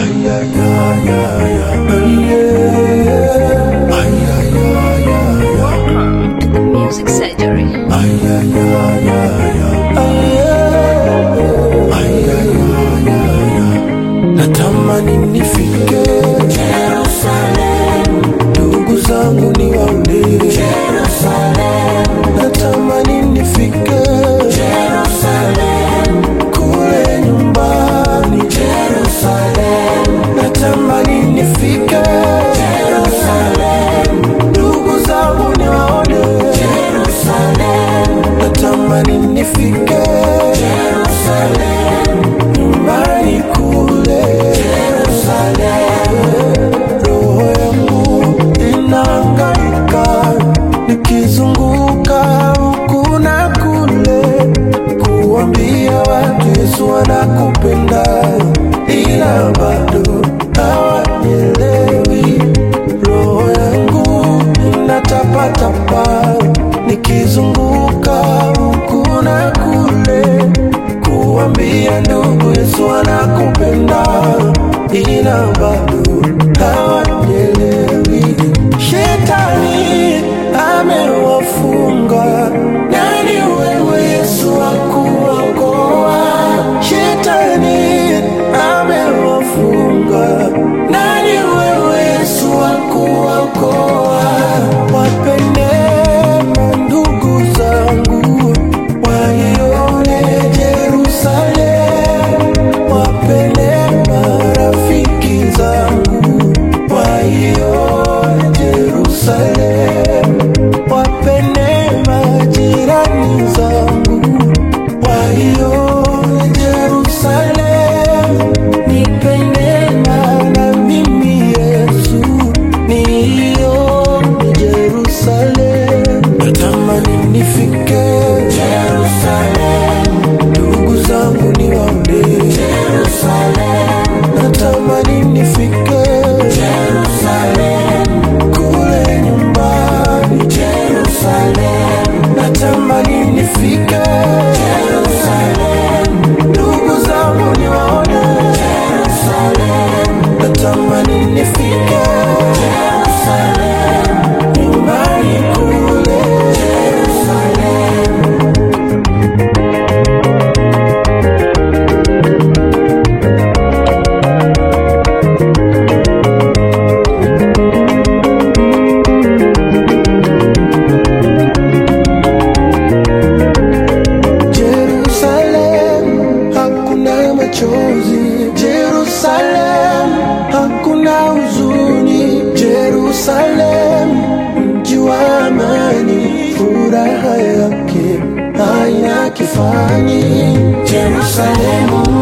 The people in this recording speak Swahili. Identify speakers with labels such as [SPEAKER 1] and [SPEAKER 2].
[SPEAKER 1] ay, ay, ay, ay, ay, yeah. Ay, ay, ay, ay, ay.
[SPEAKER 2] Music surgery.
[SPEAKER 1] Ay, ay, ay, ay, ay, ay, ay, ay, ay. Natamani nifike Jerusalem, ndugu zangu niwaone Jerusalem. Natamani nifike Jerusalem, kule nyumbani Jerusalem. Natamani nifike Jerusalem, ndugu zangu niwaone Jerusalem. Natamani nifike Jerusalem, nyumbani kule Jerusalem. Roho yangu inahangaika nikizunguka huku na kule, kuambia watu Yesu anakupenda, ila bado hawanielewi. Roho yangu inatapatapa nikizunguka huku na kule, kuambia ndugu Yesu anakupenda, ila bado hawanielewi. Shetani amewafunga, nani wewe Yesu akuokoa? Shetani amewafunga, nani wewe Yesu akuokoa? Wape neema ndugu zangu, waione Jerusalem. Wape neema rafiki zangu, waione Jerusalem. Wape neema jirani zangu, waione Jerusalem. Nipe neema na mimi Yesu, nione Jerusalem. Natamani nifike Jerusalem, ndugu zangu niwaone Jerusalem. Natamani nifike Jerusalem, kule nyumbani Jerusalem. Natamani nifike Jerusalem, ndugu zangu niwaone Jerusalem. Natamani nifike Jerusalem, nyumbani kule Jerusalem. Jerusalem, hakuna machozi. Jerusalem, hakuna huzuni. Jerusalem, mji wa amani, furaha yake haina kifani. Jerusalem